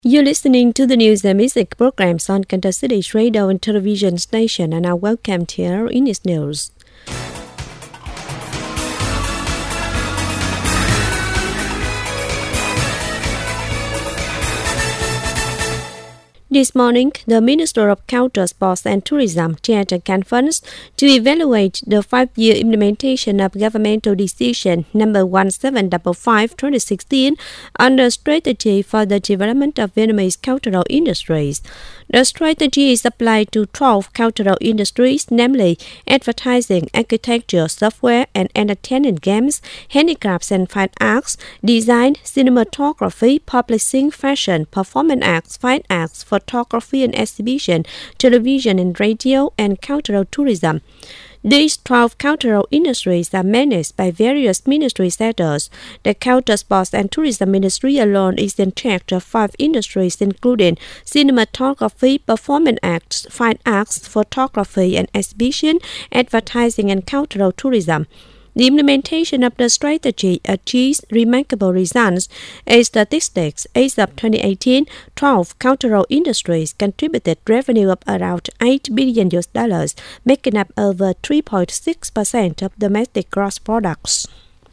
You're listening to the news and music programs on Kansas City's radio and television station, and are welcome here in its news. This morning, the Minister of Culture, Sports and Tourism chaired a conference to evaluate the 5-year implementation of governmental decision number 1755/2016 on the strategy for the development of Vietnamese cultural industries. The strategy is applied to 12 cultural industries, namely advertising, architecture, software and entertainment, games, handicrafts and fine arts, design, cinematography, publishing, fashion, performance arts, fine arts, photography and exhibition, television and radio, and cultural tourism. These 12 cultural industries are managed by various ministry sectors. The Culture, Sports and Tourism Ministry alone is in charge of 5 industries, including cinematography, performance arts, fine arts, photography and exhibition, advertising and cultural tourism. The implementation of the strategy achieves remarkable results. As statistics, as of 2018, 12 cultural industries contributed revenue of around $8 billion, making up over 3.6% of domestic gross products.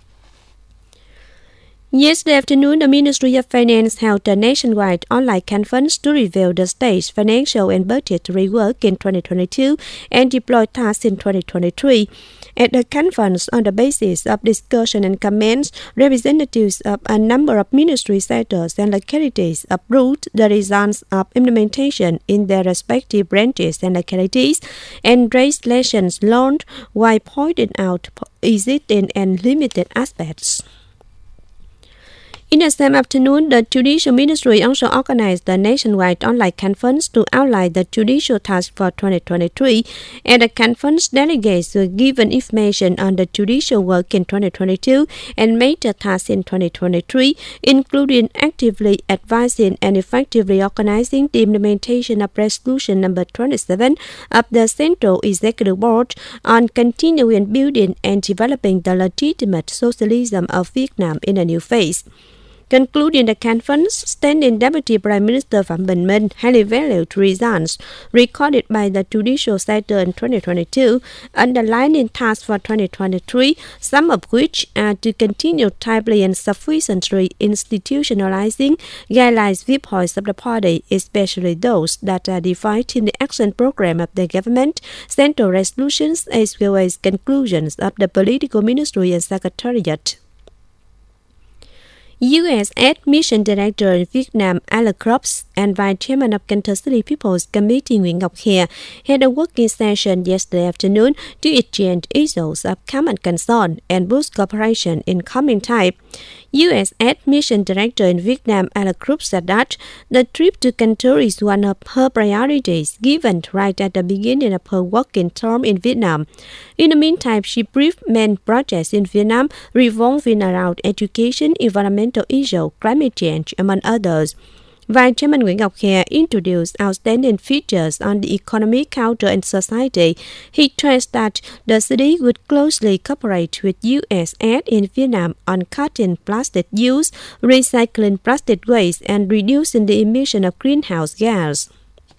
Yesterday afternoon, the Ministry of Finance held a nationwide online conference to review the state's financial and budgetary work in 2022 and deploy tasks in 2023. At the conference, on the basis of discussion and comments, representatives of a number of ministry sectors and localities approved the results of implementation in their respective branches and localities and raised lessons learned while pointing out existing and limited aspects. In the same afternoon, the Judicial Ministry also organized a nationwide online conference to outline the judicial task for 2023. At the conference, delegates were given information on the judicial work in 2022 and major tasks in 2023, including actively advising and effectively organizing the implementation of Resolution number 27 of the Central Executive Board on continuing building and developing the legitimate socialism of Vietnam in a new phase. Concluding the conference, Standing Deputy Prime Minister Phạm Bình Minh highly valued results recorded by the judicial sector in 2022, underlining tasks for 2023, some of which are to continue timely and sufficiently institutionalizing guidelines viewpoints of the party, especially those that are defined in the action program of the government, central resolutions, as well as conclusions of the political ministry and secretariat. U.S. Mission Director in Vietnam Alan Croops and Vice Chairman of Kansas City People's Committee Nguyễn Ngọc Hiền had a working session yesterday afternoon to exchange issues of common concern and boost cooperation in coming time. U.S. Mission Director in Vietnam Alan Croops said that the trip to Canton is one of her priorities given right at the beginning of her working term in Vietnam. In the meantime, she briefed main projects in Vietnam revolving around education, environmental issues, climate change, among others. Vice Chairman Nguyễn Ngọc Hiền introduced outstanding features on the economy, culture, and society. He stressed that the city would closely cooperate with USS in Vietnam on cutting plastic use, recycling plastic waste, and reducing the emission of greenhouse gas.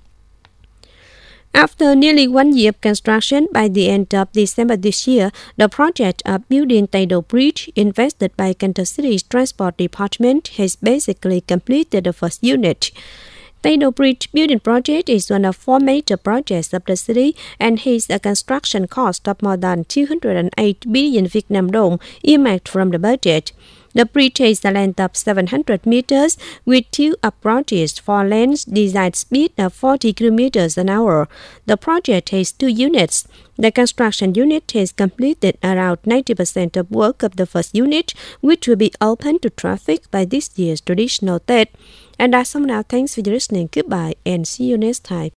After nearly 1 year of construction, by the end of December this year, the project of building Tay Do Bridge, invested by Kansas City's Transport Department, has basically completed the first unit. Tay Do Bridge building project is one of 4 major projects of the city and has a construction cost of more than 208 billion Vietnam dong earmarked from the budget. The bridge has a length of 700 meters with 2 approaches, 4 lanes, designed speed of 40 kilometers an hour. The project has 2 units. The construction unit has completed around 90% of work of the first unit, which will be open to traffic by this year's traditional Tết. And that's all now. Thanks for listening. Goodbye and see you next time.